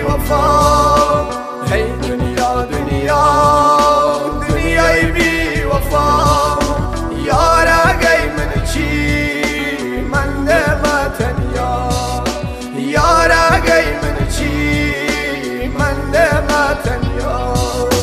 وفا هی دنیا دنیا دنیای بی وفا یارا گی من چی من ما تنیا یارا گی من چی من ما تنیا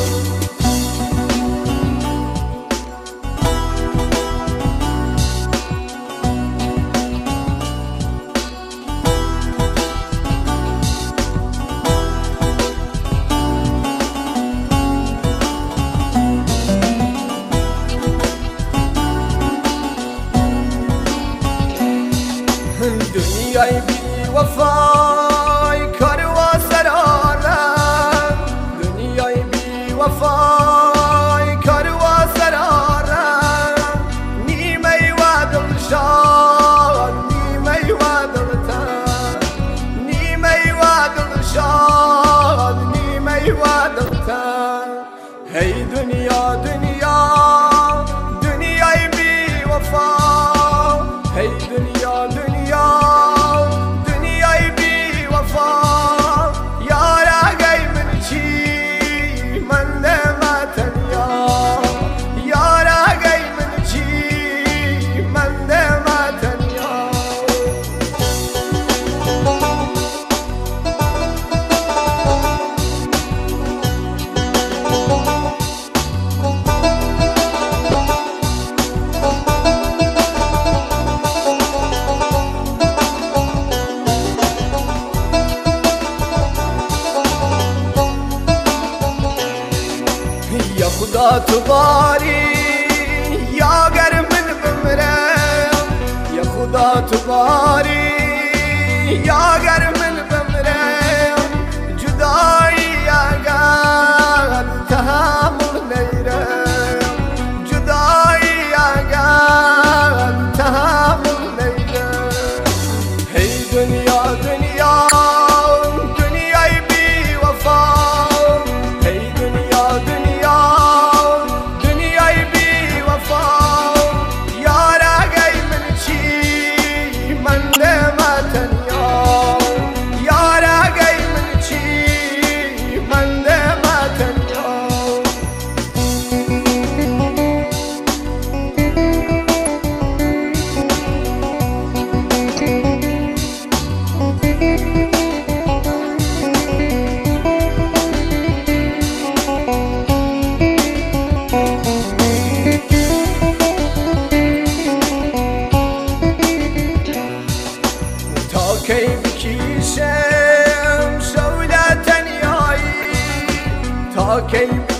دنیای بی وفای کار و سرارم دنیای بی وفای کار و سرارم نیمه و دلشان نیمه و دلتن نیمه و دلشان نیمه و دلتن هی دنیا دنیا دنیای بی وفا هی دنیا دنیا دنیای بی وفا یارا گی من چی من ما تنیا یارا گی من چی من ما تنیا یا خدا تو باری یا گر من بمرم یا خدا تو باری یا گر من بمرم جدایی اگر تحمل نیرم جدایی اگر تحمل نیرم هی دنیا دنیا دنیای بی وفا هی دنیا دنیا دنیای بی وفا یارا گی من چی من ما تنیا یارا گی من چی من ما تنیا کی بکیشم شوله تنیایی تا کی